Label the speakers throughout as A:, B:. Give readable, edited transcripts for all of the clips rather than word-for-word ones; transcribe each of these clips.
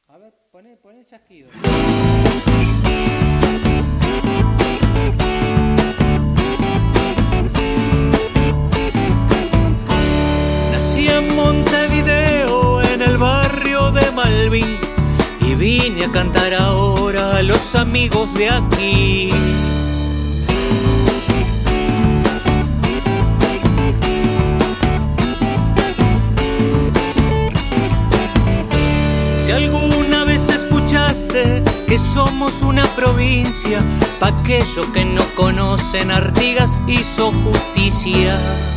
A: A ver, poné el chasquido.
B: Nací en Montevideo, en el barrio de Malvin, y vine a cantar ahora a los amigos de aquí. Si alguna vez escuchaste que somos una provincia, pa' aquellos que no conocen, Artigas hizo justicia.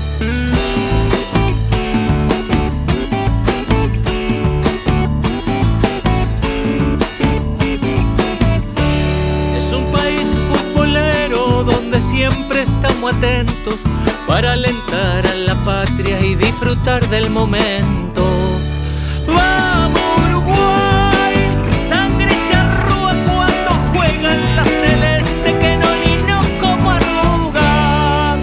B: Es un país futbolero donde siempre estamos atentos para alentar a la patria y disfrutar del momento. ¡Vamos Uruguay! Sangre charrúa cuando juega en la celeste, que no ni no como arruga.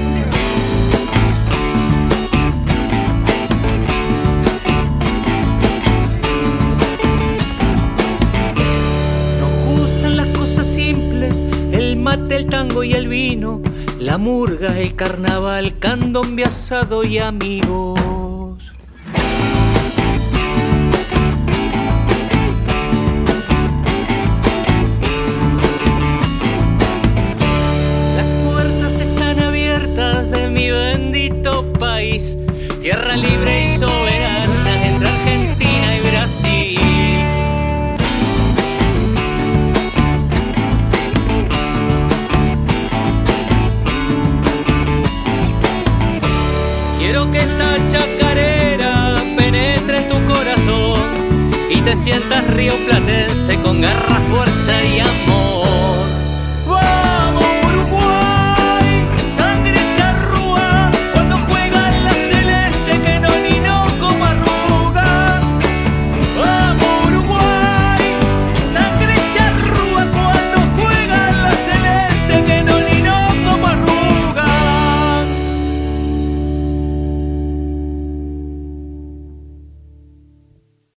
B: Nos gustan las cosas simples, el mate, el tango y el vino, la murga, el carnaval, candombe, asado y amigos. Tierra libre y soberana entre Argentina y Brasil. Quiero que esta chacarera penetre en tu corazón y te sientas rioplatense con garra, fuerza y amor.